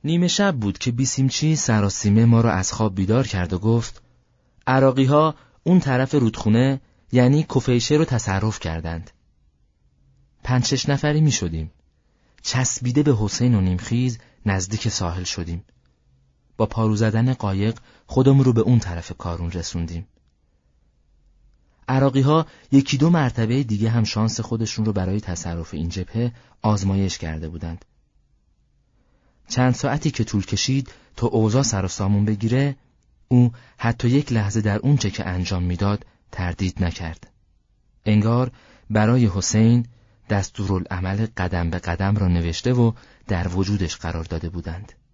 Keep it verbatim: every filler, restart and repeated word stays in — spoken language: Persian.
نیمه شب بود که بیسیمچی سراسیمه ما را از خواب بیدار کرد و گفت عراقی ها اون طرف رودخونه یعنی کفیشه رو تصرف کردند. پنج شش نفری می شدیم. چسبیده به حسین و نیمخیز نزدیک ساحل شدیم. با پارو زدن قایق خودمون رو به اون طرف کارون رسوندیم. عراقی ها یکی دو مرتبه دیگه هم شانس خودشون رو برای تصرف این جبهه آزمایش کرده بودند. چند ساعتی که طول کشید تا اوضاع سر و سامون بگیره، او حتی یک لحظه در اون چه که انجام میداد تردید نکرد. انگار برای حسین دستورالعمل قدم به قدم را نوشته و در وجودش قرار داده بودند.